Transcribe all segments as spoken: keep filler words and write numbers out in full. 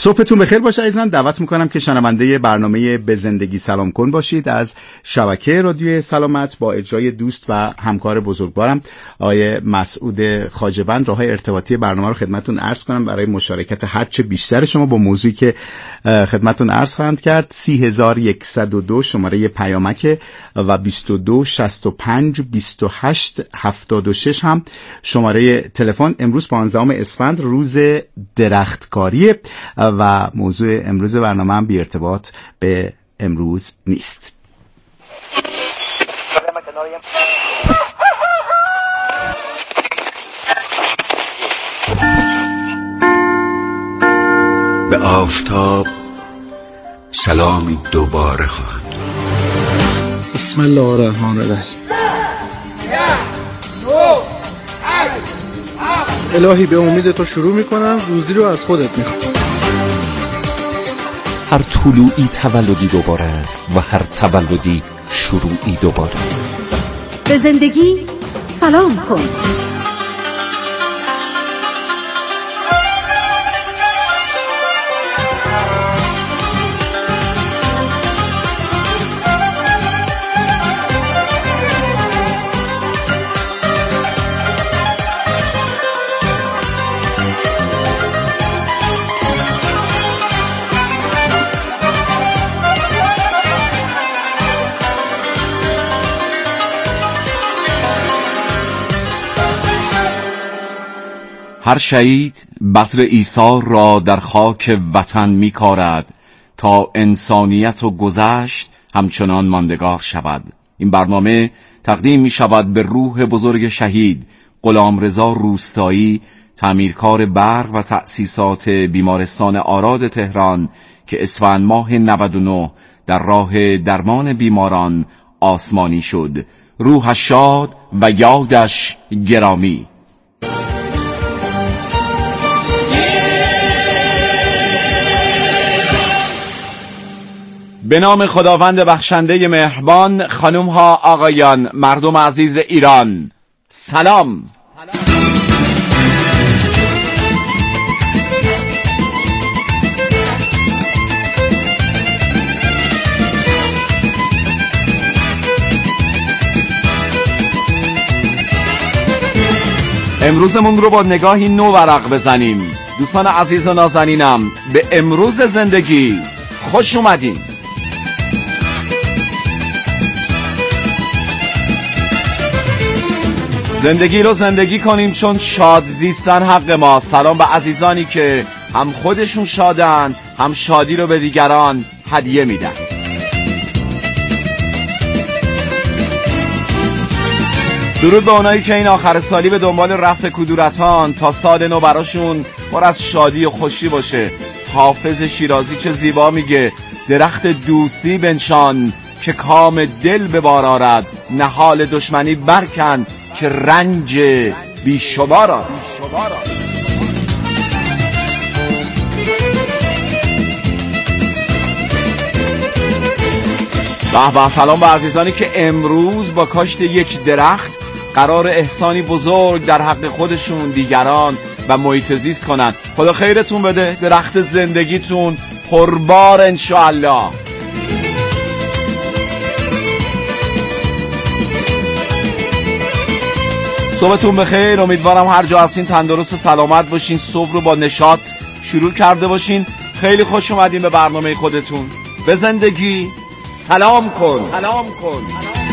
صبحتون بخیر باشه عزیزان. دعوت میکنم که شنونده برنامه به زندگی سلام کن باشید از شبکه رادیو سلامت با اجرای دوست و همکار بزرگوارم آقای مسعود خواجه‌وند. راههای ارتباطی برنامه رو خدمتتون عرض کنم برای مشارکت هرچه بیشتر شما با موضوعی که خدمتتون عرض خواهند کرد. سه هزار و صد و دو شماره پیامک و بیست و دو شصت و پنج بیست و هشت هفتاد و شش هم شماره تلفن. امروز پانزدهم اسفند روز درختکاری و موضوع امروز برنامه هم بی ارتباط به امروز نیست. به آفتاب سلامی دوباره خواهد. بسم الله الرحمن الرحیم. الهی به امید تو شروع میکنم، روزی رو از خودت میخوام. هر طلوعی تولدی دوباره است و هر تولدی شروعی دوباره. به زندگی سلام کن. هر شهید بذر عیسی را در خاک وطن می کارد تا انسانیت و گذشت همچنان ماندگار شود. این برنامه تقدیم می شود به روح بزرگ شهید غلامرضا روستایی، تعمیرکار برق و تأسیسات بیمارستان آراد تهران که اسفند ماه نود و نه در راه درمان بیماران آسمانی شد. روحش شاد و یادش گرامی. به نام خداوند بخشنده مهربان. خانم ها، آقایان، مردم عزیز ایران، سلام. امروزمون رو با نگاهی نو ورق بزنیم. دوستان عزیز و نازنینم، به امروز زندگی خوش اومدین. زندگی رو زندگی کنیم چون شاد زیستن حق ما. سلام به عزیزانی که هم خودشون شادن هم شادی رو به دیگران هدیه میدن. درود به اونایی که این آخر سالی به دنبال رفع کدورتان تا سال نو براشون پر از شادی و خوشی باشه. حافظ شیرازی چه زیبا میگه: درخت دوستی بنشان که کام دل به بار آرد، نهال دشمنی برکن که رنج بی شمار آرد. به به، سلام به عزیزانی که امروز با کاشت یک درخت قرار احسانی بزرگ در حق خودشون، دیگران و محیط زیست کنن. خدا خیرتون بده، درخت زندگیتون پربار انشاءالله. صبحتون بخیر، امیدوارم هر جا هستین تندرست و سلامت باشین. صبح رو با نشاط شروع کرده باشین. خیلی خوش اومدین به برنامه خودتون. به زندگی سلام کن. سلام کن.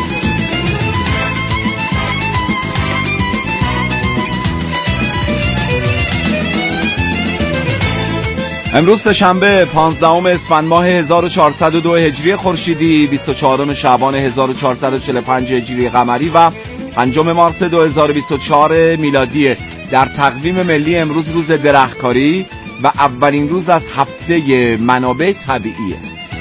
امروز سه‌شنبه پانزدهم اسفند ماه هزار و چهارصد و دو هجری خورشیدی، بیست و چهارم شعبان هزار و چهارصد و چهل و پنج هجری قمری و پنجم مارس دو هزار و بیست و چهار میلادی. در تقویم ملی امروز روز درختکاری و اولین روز از هفته منابع طبیعیه.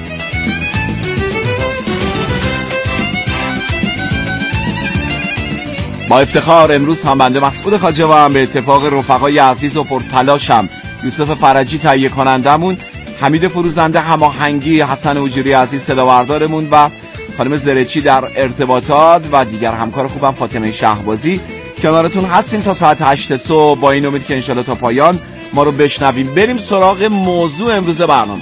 با افتخار امروز هم بنده مسعود خواجه‌وند به اتفاق رفقای عزیز و پرتلاشم یوسف فرجی تهیه کنندمون، حمید فروزنده هماهنگی، حسن اوجوری عزیز صداوردارمون و خانم زرچی در ارتباطات و دیگر همکار خوبم فاطمه شهبازی کنارتون هستیم تا ساعت هشت صبح با این امید که انشالله تا پایان ما رو بشنویم. بریم سراغ موضوع امروز برنامه.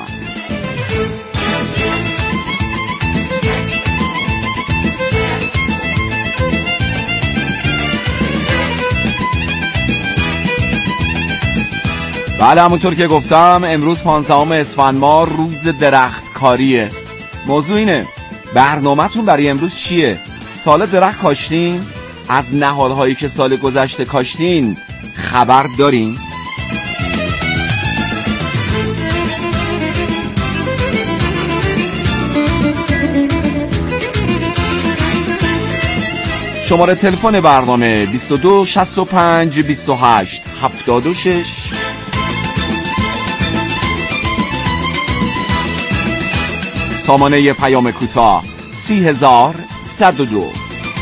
بله، همونطور که گفتم امروز پانزدهم اسفند ماه روز درختکاریه. موضوع اینه برنامه‌تون برای امروز چیه؟ تا حالا درخت کاشتین؟ از نهال‌هایی که سال گذشته کاشتین خبر دارین؟ شماره تلفن برنامه بیست و دو شصت و پنج بیست و هشت هفتاد و شش. سامانه پیام کوتاه سی هزار صد و دو.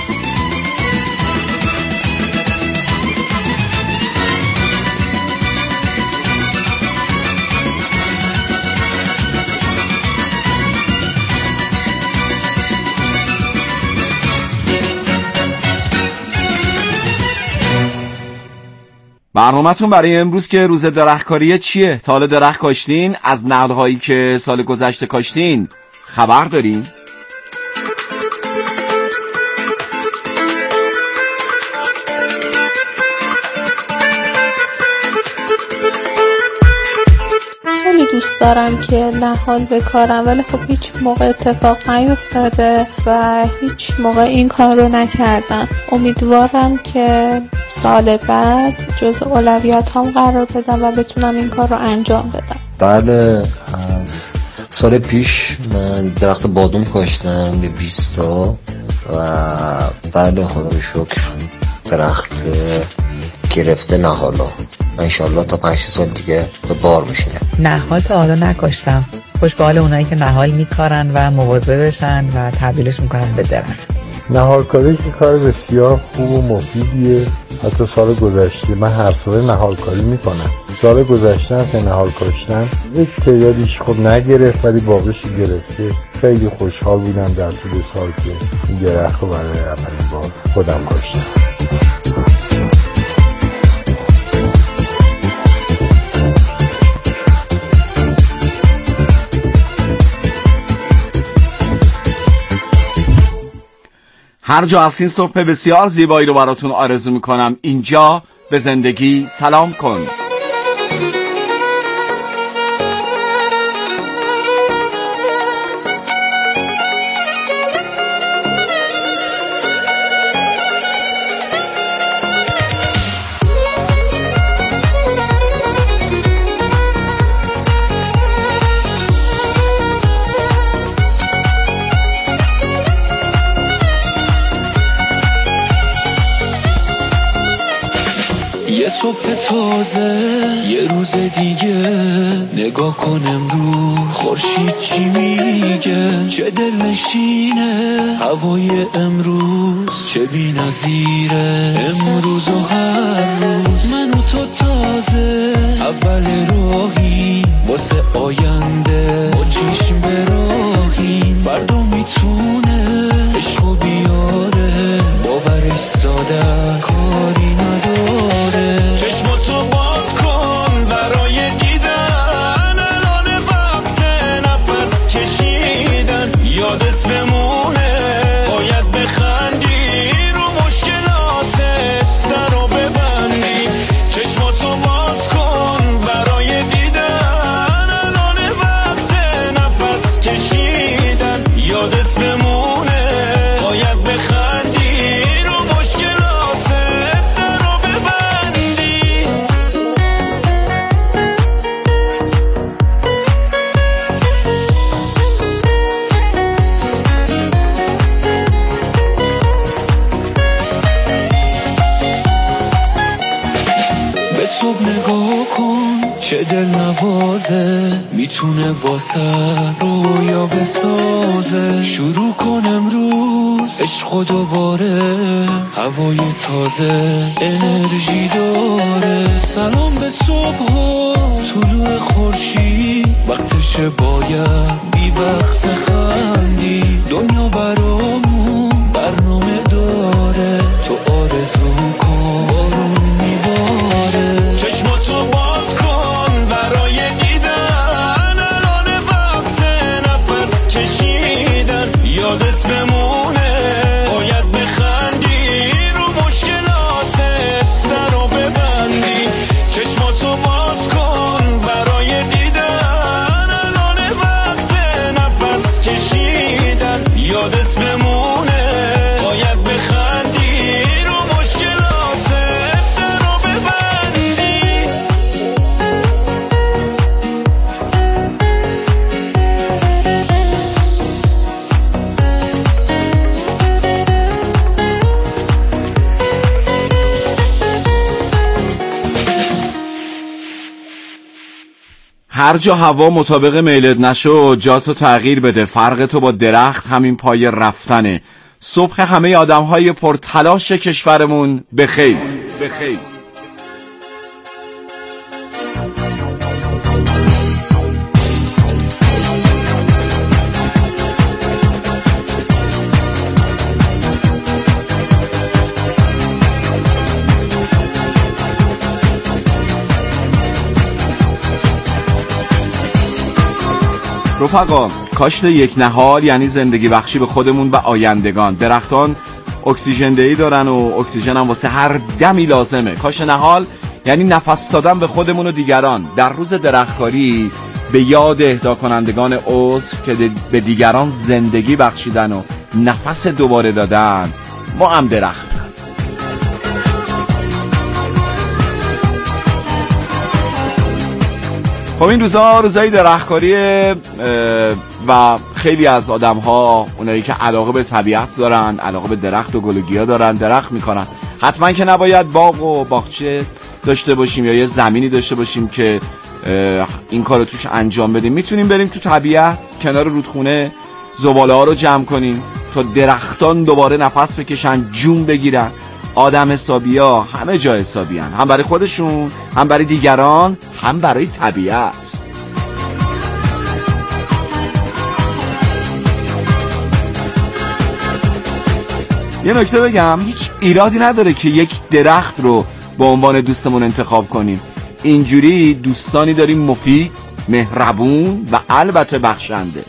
برنامه‌تون برای امروز که روز درختکاریه چیه؟ تا حالا درخت کاشتین؟ از نهال‌هایی که سال گذشته کاشتین خبر دارین؟ خیلی دوست دارم که نهال بکارم، ولی خب هیچ موقع اتفاق نیفتاده و هیچ موقع این کار رو نکردم. امیدوارم که سال بعد جز اولویت هم قرار بدم و بتونم این کار رو انجام بدم. بله، از سال پیش من درخت بادوم کاشتم به بیست تا و بله خدا رو شکر درخت گرفته نهالا. انشالله تا پنج سال دیگه به بار بشینه. نهال تا حالا نکاشتم. خوش به حال اونایی که نهال میکارن و مواظبشن و تبدیلش میکنن به درخت. نهال کاری که کار بسیار خوب و مفیدیه. حتی سال گذشته من هر سال نهال کاری میکنم. سال گذشته هم که نهال کاشتم یک تعدادیش خب نگرفت ولی باقیش گرفته. خیلی خوشحال بودم در طول سال که این درخت رو برای اولین بار خودم کاشتم. هر جا هستین صبح بسیار زیبایی رو براتون آرزو میکنم. اینجا به زندگی سلام کن. یه صبح تازه، یه روز دیگه، نگاه کن امروز خورشید چی میگه، چه دلنشینه هوای امروز، چه بی‌نظیره امروز و هر روز. من و تو تازه اول راهی واسه آینده، با چشم به راهی فردا میتونه عشقو بیاره، باورش ساده کاری نداره. چشماتو باز کن برای دیدن، الان وقت نفس کشیدن، یادت بمونه باید بخندی، رو مشکلاتت درو ببندی. چشماتو باز کن برای دیدن، الان وقت نفس کشیدن، یادت بمونه باید بخندی، رو مشکلاتت درو ببندی. به صبح نگاه کن چه دل نوازه، میتونه واسه رویا بسازه. شروع کن امروز عشق و دوباره، هوای تازه انرژی داره. سلام به صبح و طلوع خورشید، وقتشه باید بی وقت خندی. دنیا برامون برنامه داره، تو آرزو کن بارون میباره. چشماتو باز کن هر جا هوا مطابق میلت نشو جاتو تغییر بده، فرق تو با درخت همین پای رفتنه. صبح همه آدم های پرتلاش کشورمون بخیر بخیر. رفقا، کاشت یک نهال یعنی زندگی بخشی به خودمون و آیندگان. درختان اکسیژن دهی دارن و اکسیژن هم واسه هر دمی لازمه. کاشت نهال یعنی نفس دادن به خودمون و دیگران. در روز درختکاری به یاد اهدا کنندگان عضو که به دیگران زندگی بخشیدن و نفس دوباره دادن، ما هم درخت میکنیم. خب این روزا روزای درختکاریه و خیلی از آدم ها، اونایی که علاقه به طبیعت دارن، علاقه به درخت و گل و گیا دارن، درخت میکنن. حتما که نباید باغ و باغچه داشته باشیم یا یه زمینی داشته باشیم که این کارو توش انجام بدیم. میتونیم بریم تو طبیعت کنار رودخونه زباله ها رو جمع کنیم تا درختان دوباره نفس بکشن، جون بگیرن. آدم حسابی ها همه جا حسابی هن، هم برای خودشون، هم برای دیگران، هم برای طبیعت. یه نکته بگم، هیچ ایرادی نداره که یک درخت رو به عنوان دوستمون انتخاب کنیم. اینجوری دوستانی داریم مفید، مهربون و البته بخشنده.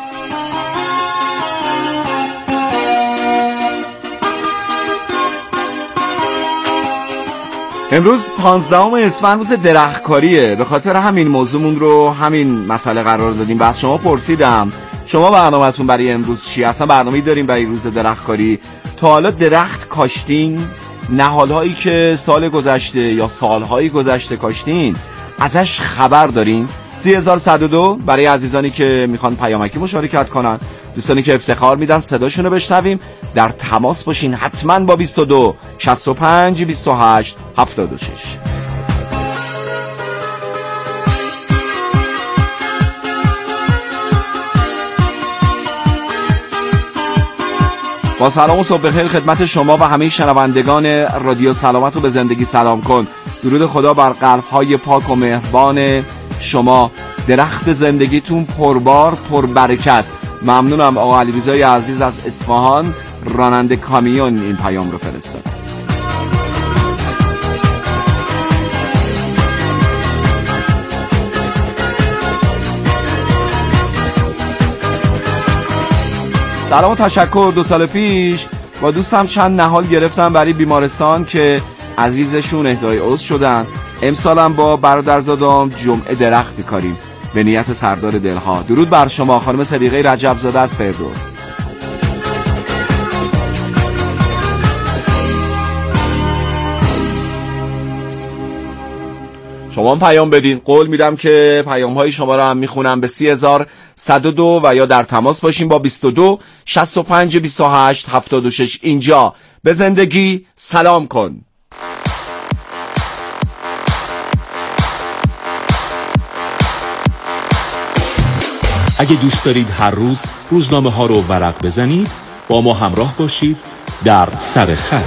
امروز پانزدهم اسفند روز درختکاریه. به خاطر همین موضوعمون رو همین مسئله قرار دادیم و از شما پرسیدم شما برنامه‌تون برای امروز چی؟ اصلا برنامه‌ای داریم برای روز درختکاری؟ تا حالا درخت کاشتین؟ نهال‌هایی که سال گذشته یا سال‌های گذشته کاشتین ازش خبر دارین؟ سی هزار و صد و دو برای عزیزانی که میخوان پیامکی مشارکت کنن، دوستانی که افتخار میدن صداشون رو بشنویم. در تماس باشین حتما با بیست و دو شصت و پنج بیست و هشت هفتاد و شش. با سلام و صبح بخیر خدمت شما و همه شنوندگان رادیو سلامت رو به زندگی سلام کن. درود خدا بر قلب‌های پاک و مهربان شما. درخت زندگیتون پربار پربرکت. ممنونم. آقا علیرضای عزیز از اصفهان، راننده کامیون، این پیام رو فرستاد. سلام و تشکر. دو سال پیش با دوستم چند نهال گرفتم برای بیمارستان که عزیزشون اهدای عضو شدن. امسالم با برادرزادم جمعه درخت کاریم به نیت سردار دلها. درود بر شما خانم صدیقه رجب زاده از فردوس. شما هم پیام بدین، قول میدم که پیام های شما رو هم میخونم. به سی هزار و صد و دو و یا در تماس باشیم با بیست و دو شصت و پنج بیست و هشت هفتاد و شش. اینجا به زندگی سلام کن. اگه دوست دارید هر روز روزنامه ها رو ورق بزنید، با ما همراه باشید در سر خط.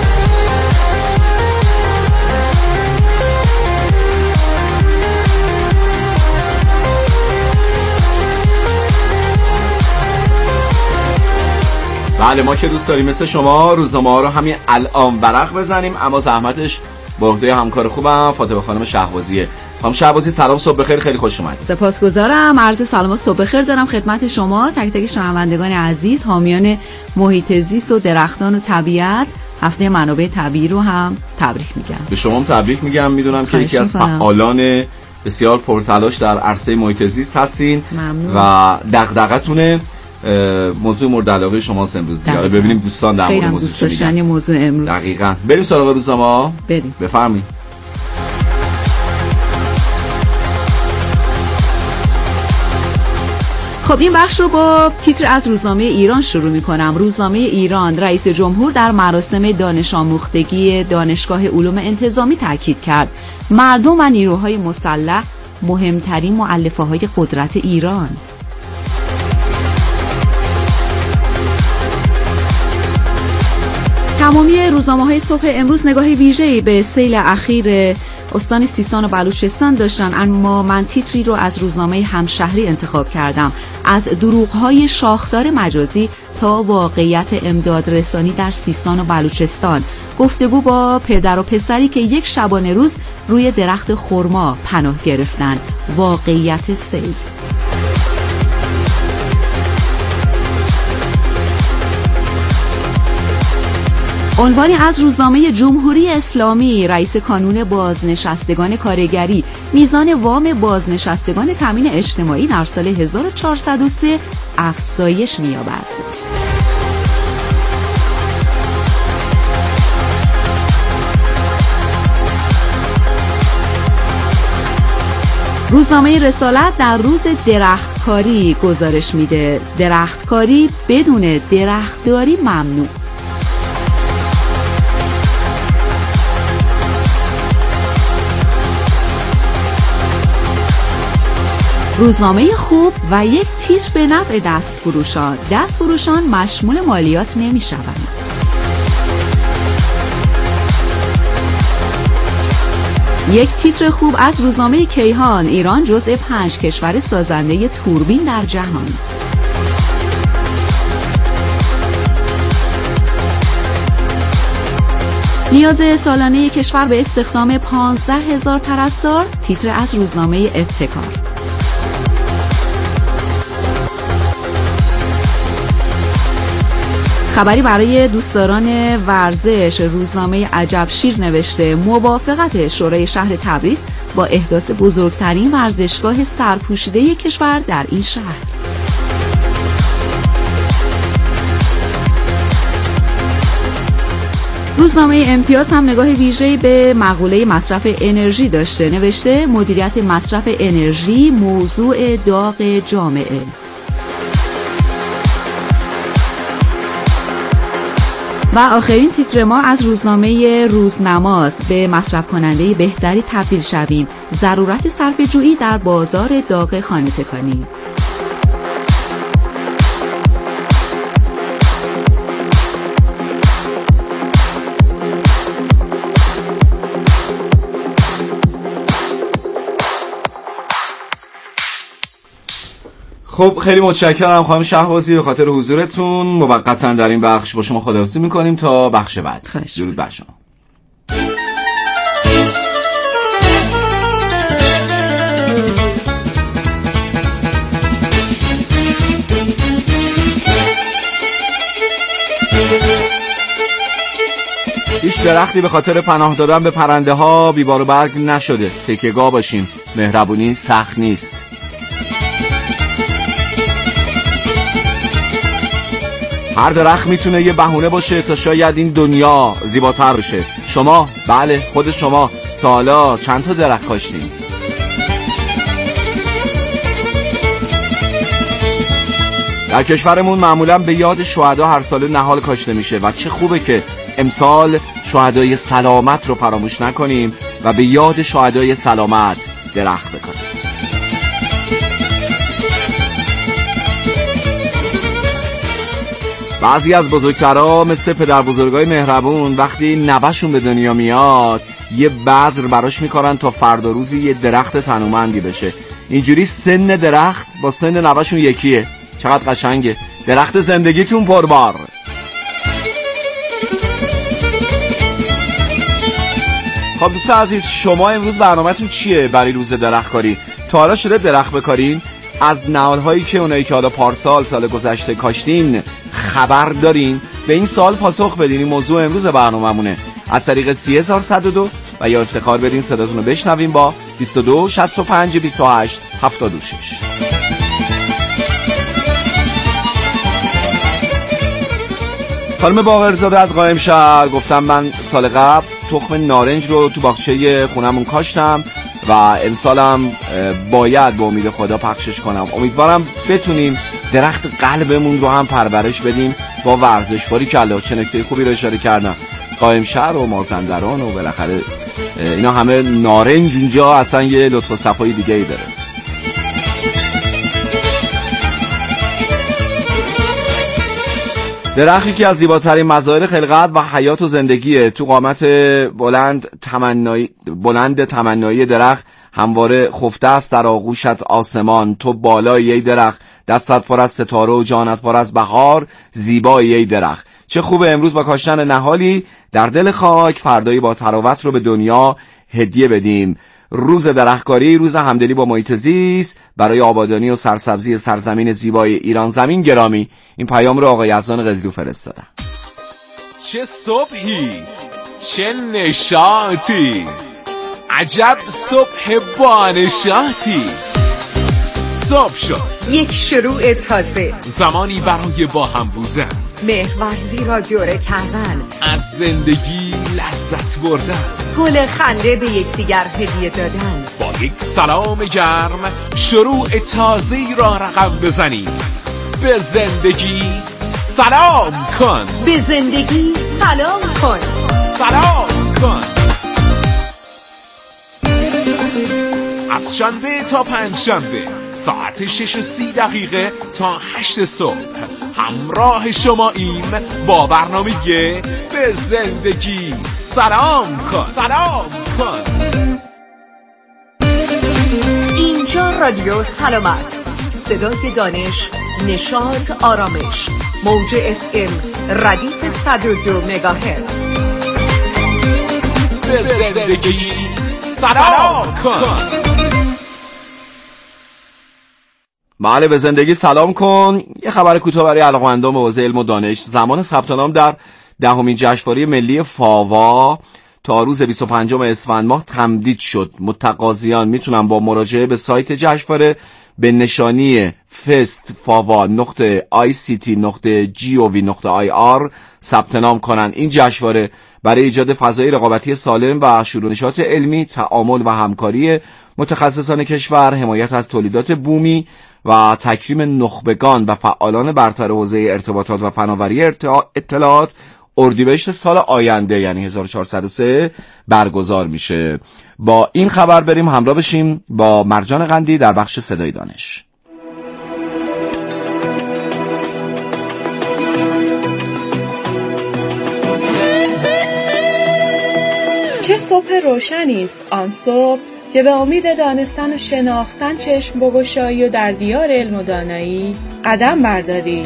بله، ما که دوست داریم مثل شما روزنامه ها رو همین الان ورق بزنیم، اما زحمتش با عهده همکار خوبم فاطمه خانم شهبازیه. خانم شهبازی سلام، صبح بخیر، خیلی خوش اومدید. سپاسگزارم. عرض سلام و صبح بخیر دارم خدمت شما تک تک شنوندگان عزیز، حامیان محیط زیست و درختان و طبیعت. هفته منابع طبیعی رو هم تبریک میگم. به شما هم تبریک میگم. میدونم که یکی از فعالان بسیار پرتلاش در عرصه محیط زیست هستین. ممنون. و دغدغتونه موضوع مورد علاقه شماست امروز دیگه. ببینیم دوستان در مورد موضوع چی میگن. موضوع امروز دقیقاً. بریم سراغ روزنامه. بریم. بفرمایید. خب این بخش رو با تیتر از روزنامه ایران شروع می کنم. روزنامه ایران: رئیس جمهور در مراسم دانش آموختگی دانشگاه علوم انتظامی تاکید کرد مردم و نیروهای مسلح مهمترین مؤلفه های قدرت ایران. تمامی روزنامه‌های صبح امروز نگاه ویژه‌ای به سیل اخیر استان سیستان و بلوچستان داشتن، اما من تیتری رو از روزنامه همشهری انتخاب کردم. از دروغ‌های شاخدار مجازی تا واقعیت امداد رسانی در سیستان و بلوچستان. گفتگو با پدر و پسری که یک شبانه روز روی درخت خرما پناه گرفتن. واقعیت سیل. عنوانی از روزنامه جمهوری اسلامی: رئیس کانون بازنشستگان کارگری، میزان وام بازنشستگان تامین اجتماعی در سال هزار و چهارصد و سه افزایش می‌یابد. روزنامه رسالت در روز درختکاری گزارش میده: درختکاری بدون درختداری ممنوع. روزنامه خوب و یک تیتر به نفع دست فروشان: دست فروشان مشمول مالیات نمی شوند. یک تیتر خوب از روزنامه کیهان: ایران جزء پنج کشور سازنده توربین در جهان. نیاز سالانه کشور به استخدام پانزده هزار پرستار. تیتر از روزنامه ابتکار. خبری برای دوستداران ورزش: روزنامه عجب شیر نوشته: موافقت شورای شهر تبریز با احداث بزرگترین ورزشگاه سرپوشیده کشور در این شهر. روزنامه امتیاز هم نگاه ویژه‌ای به مقوله مصرف انرژی داشته. نوشته: مدیریت مصرف انرژی موضوع داغ جامعه. و آخرین تیتر ما از روزنامه روزنماست: به مصرف کننده بهتری تبدیل شویم، ضرورت صرفه‌جویی در بازار داغ خانه تکانی. خب خیلی متشکرم خانم شهبازی به خاطر حضورتون. موقتا در این بخش با شما خداحافظی میکنیم تا بخش بعد. درود بر شما. هیچ درختی به خاطر پناه دادن به پرنده ها بیبار و برگ نشده. تکیه‌گاه باشیم. مهربونی سخت نیست. هر درخت میتونه یه بهونه باشه تا شاید این دنیا زیباتر بشه. شما، بله خود شما، تا حالا چند تا درخت کاشتین؟ در کشورمون معمولا به یاد شهدا هر ساله نهال کاشته میشه و چه خوبه که امسال شهدای سلامت رو فراموش نکنیم و به یاد شهدای سلامت درخت بکنیم. بعضی از بزرگترها مثل پدر بزرگای مهربون وقتی نوه‌شون به دنیا میاد یه بذر براش میکارن تا فردا روزی یه درخت تنومندی بشه. اینجوری سن درخت با سن نوه‌شون یکیه. چقدر قشنگه. درخت زندگیتون پربار. خب دوستان عزیز، شما امروز برنامه‌تون چیه برای روز درختکاری؟ تا حالا شده درخت بکارین؟ از نهال‌هایی که اونایی که حالا پارسال سال گذشته کاشتین خبر دارین؟ به این سوال پاسخ بدین. این موضوع امروز برنامه‌مونه. از طریق سی هزار و صد و دو و یا افتخار بدین صداتون رو بشنویم با بیست و دو شصت و پنج بیست و هشت هفتاد و شش. خانم باقرزاده از قائمشهر گفتم من سال قبل تخم نارنج رو تو باغچه خونمون کاشتم و امسالم باید با امید خدا پخشش کنم. امیدوارم بتونیم درخت قلبمون رو هم پرورش بدیم با ورزش. باری کلا چه نکته خوبی رو اشاره کردم. قائمشهر و مازندران و بالاخره اینا همه نارنج اونجا اصلا یه لطف و صفای دیگه ای داره. درختی که از زیباترین مظاهر خلقت و حیات و زندگیه. تو قامت بلند تمنایی بلند تمنایی درخت همواره خفته است در آغوشت آسمان. تو بالای ای درخت، دستت پر از ستاره و جانت پر از بهار. زیبایی ای درخت. چه خوبه امروز با کاشتن نهالی در دل خاک فردایی با تراوت رو به دنیا هدیه بدیم. روز درختکاری، روز همدلی با محیط زیست برای آبادانی و سرسبزی سرزمین زیبای ایران زمین گرامی. این پیام رو آقای یزدان قزلو فرستادن. چه صبحی، چه نشاطی، عجب صبح بانشاطی. صبح شد، یک شروع تازه، زمانی برای با هم بودن، محورزی را دوره کردن، از زندگی لذت بردن، گل خنده به یکدیگر هدیه دادن. با یک سلام گرم شروع تازه‌ای را رقم بزنیم. به زندگی سلام کن، به زندگی سلام کن، سلام کن. از شنبه تا پنج شنبه ساعت شش و سی دقیقه تا هشت صبح همراه شماییم با برنامه به زندگی سلام کن، سلام کن. اینجا رادیو سلامت، صدای دانش، نشاط، آرامش، موج اف ام ردیف صد و دو مگاهرتز. به زندگی سلام کن. بله، به زندگی سلام کن. یه خبر کوتاه برای علاقه‌مندان به حوزه علم و دانش. زمان ثبت نام در دهمین جشنواره ملی فاوا تا روز بیست و پنجم اسفند ماه تمدید شد. متقاضیان میتونن با مراجعه به سایت جشنواره به نشانی فست فاوا نقطه آی سی تی نقطه جی او وی نقطه آی آر ثبت نام کنن. این جشنواره برای ایجاد فضای رقابتی سالم و شروع نشاط علمی، تعامل و همکاری متخصصان کشور، حمایت از تولیدات بومی و تکریم نخبگان و فعالان برتر حوزه ارتباطات و فناوری اطلاعات اردیبهشت سال آینده یعنی هزار و چهارصد و سه برگزار میشه. با این خبر بریم همراه بشیم با مرجان قندی در بخش صدای دانش. چه صبح روشنی است آن صبح که به امید دانستن و شناختن چشم بگشایی و در دیار علم و دانایی قدم برداری.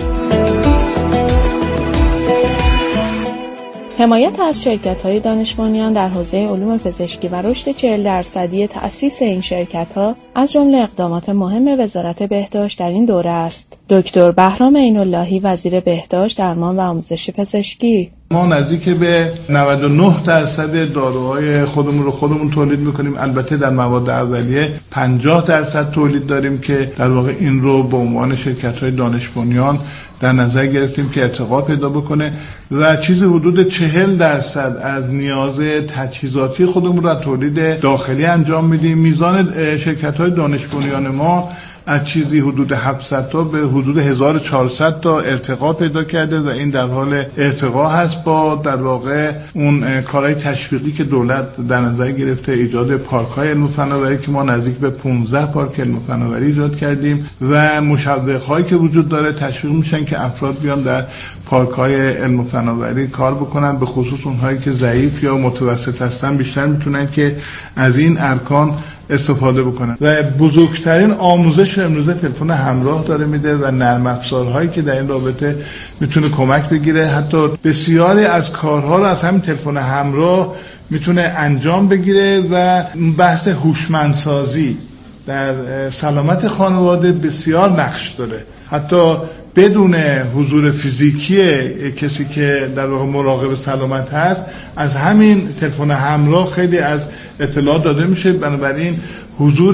حمایت از شرکت‌های دانش بنیان در حوزه علوم پزشکی و رشد چهل درصدی تأسیس این شرکت‌ها از جمله اقدامات مهم وزارت بهداشت در این دوره است. دکتر بهرام عین‌اللهی، وزیر بهداشت، درمان و آموزش پزشکی: ما نزدیک به نود و نه درصد داروهای خودمون رو خودمون تولید میکنیم. البته در مواد اولیه پنجاه درصد تولید داریم که در واقع این رو به عنوان شرکت‌های دانش بنیان در نظر گرفتیم که ارتقا پیدا بکنه و چیزی حدود چهل درصد از نیاز تجهیزاتی خودمون رو تولید داخلی انجام میدیم. میزان شرکت‌های دانش بنیان ما از چیزی حدود هفتصد تا به حدود هزار و چهارصد تا ارتقا پیدا کرده و این در حال ارتقا هست با در واقع اون کارهای تشویقی که دولت در نظر گرفته، ایجاد پارک‌های علم و فناوری که ما نزدیک به پانزده پارک علم و فناوری ایجاد کردیم و مشوق‌هایی که وجود داره تشویق میشن که افراد بیان در پارک‌های علم و فناوری کار بکنن، به خصوص اونهایی که ضعیف یا متوسط هستن بیشتر میتونن که از این ارکان استفاده بکنن. و بزرگترین آموزش امروزه تلفن همراه داره میده و نرم افزارهایی که در این رابطه میتونه کمک بگیره. حتی بسیاری از کارها رو از همین تلفن همراه میتونه انجام بگیره و بحث هوشمندسازی در سلامت خانواده بسیار نقش داره. حتی بدون حضور فیزیکی کسی که در واقع مراقب سلامت هست، از همین تلفن همراه خیلی از اطلاعات داده میشه. بنابراین حضور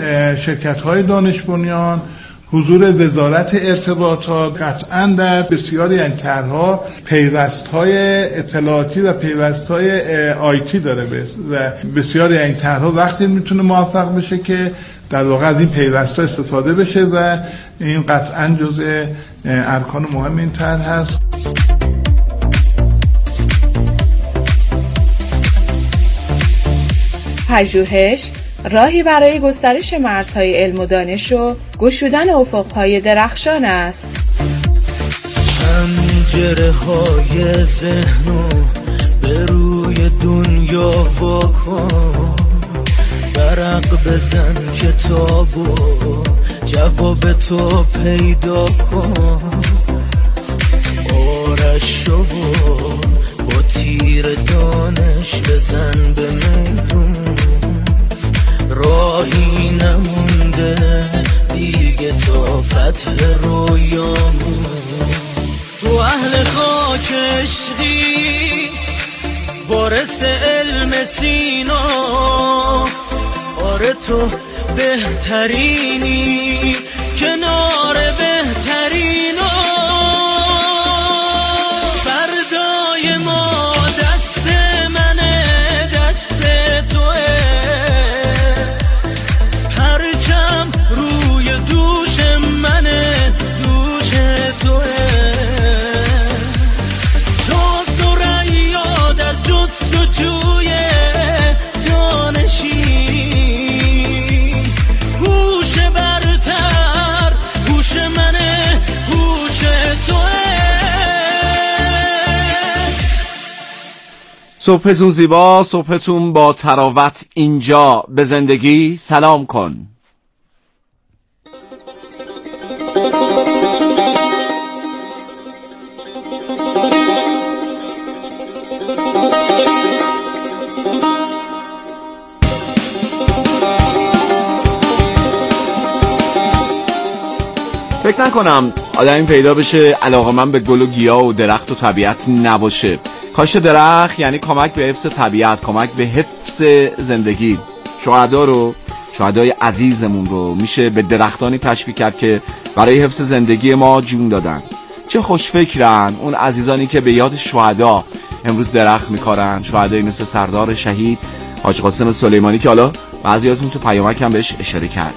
شرکت‌های دانش بنیان، حضور وزارت ارتباطات قطعاً در بسیاری از طرح‌ها پیوست‌های اطلاعاتی و پیوست‌های آیتی داره و بسیاری از این طرح‌ها وقتی میتونه موفق بشه که در واقع از این پیوست‌ها استفاده بشه و این قطعاً جزء ارکان مهم این طرح هست. پژوهش راهی برای گسترش مرزهای علم و دانش و گشودن افقهای درخشان است. پنجره های ذهنو به روی دنیا واکن، برق بزن کتابو جواب تو پیدا کن، آرشو با تیر دانش بزن به میدون، راهی نمونده دیگه تا فتح رویامون، تو اهل خاک عشقی وارث علم سینا، آره تو بهترینی کنار بهترینا، فردای ما دست منه دست توه، پرچم روی دوش منه دوش توه، تو ثریا در جستجوی دانشی، هوش برتر هوش منه هوش توه. صبحتون زیبا، صبحتون با تراوت. اینجا به زندگی سلام کن. فکر نکنم آدمی پیدا بشه علاقه من به گل و گیاه و درخت و طبیعت نباشه. کاشت درخت یعنی کمک به حفظ طبیعت، کمک به حفظ زندگی. شهدا رو، شهدای عزیزمون رو میشه به درختانی تشبیه کرد که برای حفظ زندگی ما جون دادن. چه خوش فکرن اون عزیزانی که به یاد شهدا امروز درخت میکارن، شهدایی مثل سردار شهید حاج قاسم سلیمانی که حالا بعضیاتون تو پیامک هم بهش اشاره کرد.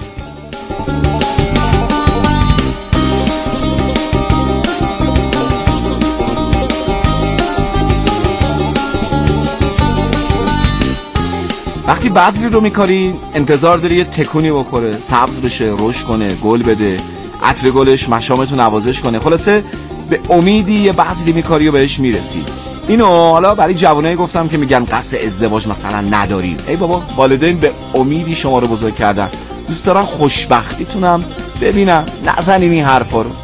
وقتی بذری رو میکاری انتظار داری یه تکونی بخوره، سبز بشه، رشد کنه، گل بده، عطر گلش مشامتو نوازش کنه. خلاصه به امیدی یه بذری میکاری و بهش میرسی. اینو حالا برای جوانایی گفتم که میگن قصد ازدواج مثلا نداریم. ای بابا، والدین به امیدی شما رو بزرگ کردن، دوست دارن خوشبختیتونم ببینم. نزنین این حرفا رو.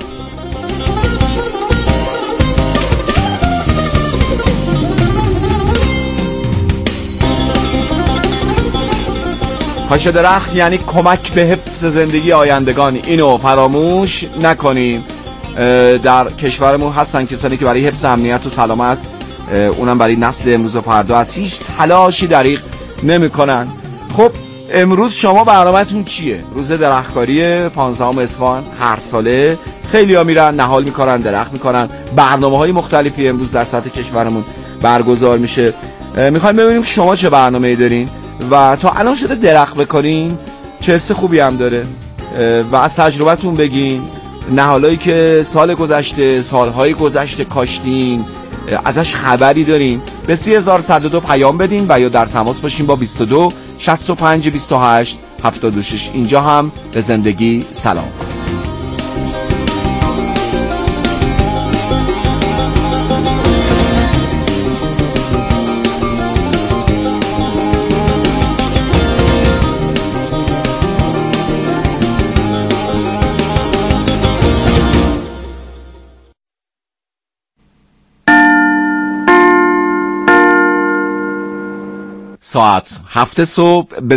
کاشت درخت یعنی کمک به حفظ زندگی آیندگان. اینو فراموش نکنیم. در کشورمون هستن کسانی که برای حفظ امنیت و سلامت، اونم برای نسل امروز و فردا، از هیچ تلاشی دریغ نمی کنن. خب امروز شما برنامه‌تون چیه؟ روز درختکاری پانزدهم اسفند هر ساله خیلی ها میرن نهال میکنن، درخت میکنن. برنامه های مختلفی امروز در سطح کشورمون برگزار میشه. میخوایم ببینیم شما چه برنامه‌ای دارین و تا الان شده درخت بکنین، چه حس خوبی هم داره و از تجربتون بگین. نهالایی که سال گذشته، سالهای گذشته کاشتین، ازش خبری دارین، به سی هزار و صد و دو پیام بدین و یا در تماس باشین با بیست و دو شصت و پنج بیست و هشت هفتاد و شش. اینجا هم به زندگی سلام. ساعت هفت صبح به